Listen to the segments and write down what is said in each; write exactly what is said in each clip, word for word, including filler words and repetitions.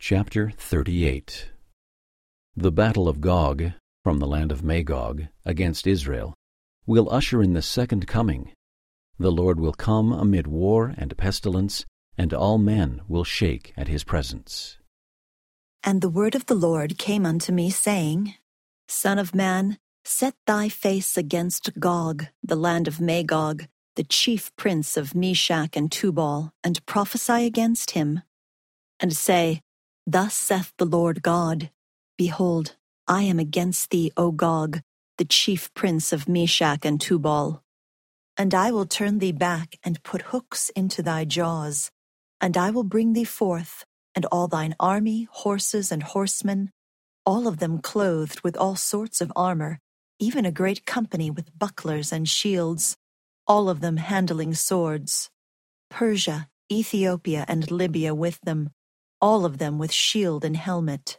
Chapter thirty-eight. The battle of Gog, from the land of Magog, against Israel, will usher in the second coming. The Lord will come amid war and pestilence, and all men will shake at his presence. And the word of the Lord came unto me, saying, Son of man, set thy face against Gog, the land of Magog, the chief prince of Meshach and Tubal, and prophesy against him, and say, Thus saith the Lord God, Behold, I am against thee, O Gog, the chief prince of Meshach and Tubal. And I will turn thee back, and put hooks into thy jaws, and I will bring thee forth, and all thine army, horses and horsemen, all of them clothed with all sorts of armor, even a great company with bucklers and shields, all of them handling swords. Persia, Ethiopia, and Libya with them, all of them with shield and helmet.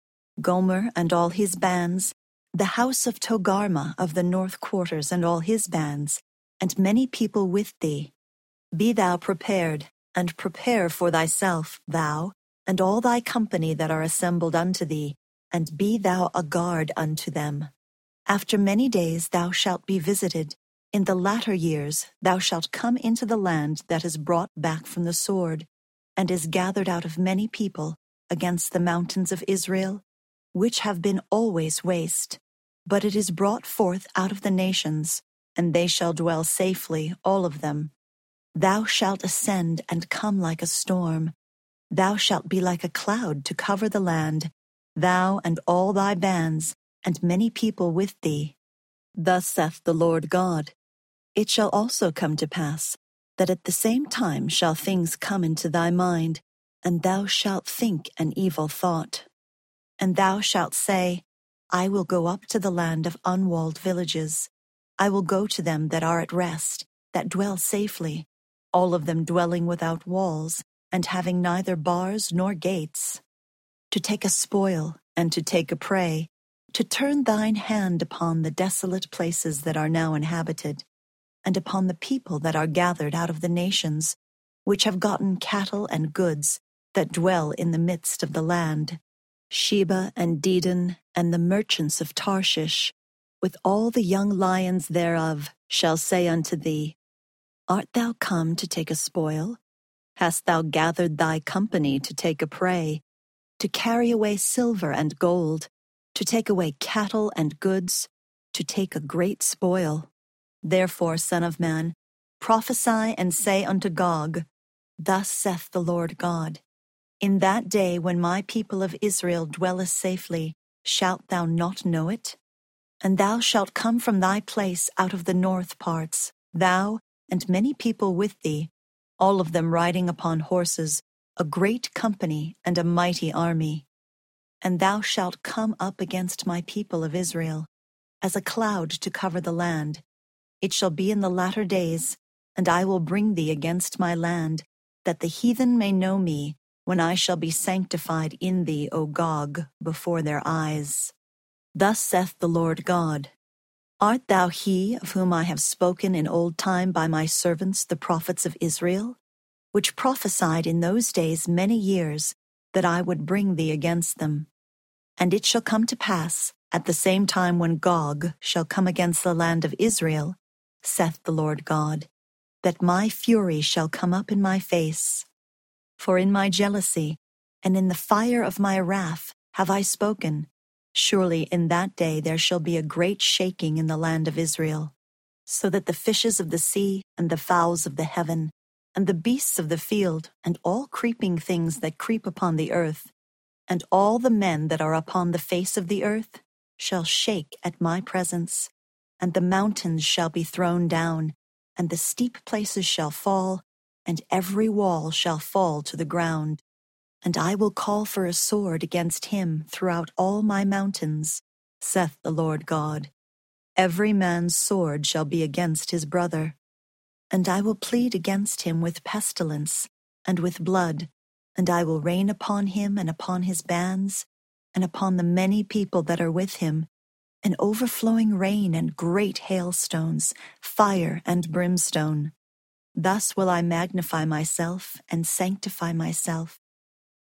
Gomer and all his bands, the house of Togarmah of the north quarters and all his bands, and many people with thee. Be thou prepared, and prepare for thyself, thou, and all thy company that are assembled unto thee, and be thou a guard unto them. After many days thou shalt be visited. In the latter years thou shalt come into the land that is brought back from the sword, and is gathered out of many people against the mountains of Israel, which have been always waste. But it is brought forth out of the nations, and they shall dwell safely, all of them. Thou shalt ascend and come like a storm. Thou shalt be like a cloud to cover the land, thou and all thy bands, and many people with thee. Thus saith the Lord God, It shall also come to pass, that at the same time shall things come into thy mind, and thou shalt think an evil thought. And thou shalt say, I will go up to the land of unwalled villages. I will go to them that are at rest, that dwell safely, all of them dwelling without walls, and having neither bars nor gates, to take a spoil and to take a prey, to turn thine hand upon the desolate places that are now inhabited, and upon the people that are gathered out of the nations, which have gotten cattle and goods, that dwell in the midst of the land. Sheba and Dedan, and the merchants of Tarshish, with all the young lions thereof, shall say unto thee, Art thou come to take a spoil? Hast thou gathered thy company to take a prey, to carry away silver and gold, to take away cattle and goods, to take a great spoil? Therefore, Son of man, prophesy and say unto Gog, Thus saith the Lord God, In that day when my people of Israel dwelleth safely, shalt thou not know it? And thou shalt come from thy place out of the north parts, thou and many people with thee, all of them riding upon horses, a great company and a mighty army. And thou shalt come up against my people of Israel, as a cloud to cover the land. It shall be in the latter days, and I will bring thee against my land, that the heathen may know me, when I shall be sanctified in thee, O Gog, before their eyes. Thus saith the Lord God, Art thou he of whom I have spoken in old time by my servants the prophets of Israel, which prophesied in those days many years, that I would bring thee against them? And it shall come to pass, at the same time when Gog shall come against the land of Israel, saith the Lord God, that my fury shall come up in my face. For in my jealousy, and in the fire of my wrath, have I spoken. Surely in that day there shall be a great shaking in the land of Israel, so that the fishes of the sea, and the fowls of the heaven, and the beasts of the field, and all creeping things that creep upon the earth, and all the men that are upon the face of the earth, shall shake at my presence, and the mountains shall be thrown down, and the steep places shall fall, and every wall shall fall to the ground. And I will call for a sword against him throughout all my mountains, saith the Lord God. Every man's sword shall be against his brother. And I will plead against him with pestilence, and with blood, and I will rain upon him and upon his bands, and upon the many people that are with him, an overflowing rain and great hailstones, fire and brimstone. Thus will I magnify myself and sanctify myself,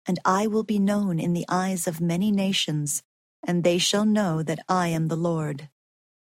and I will be known in the eyes of many nations, and they shall know that I am the Lord.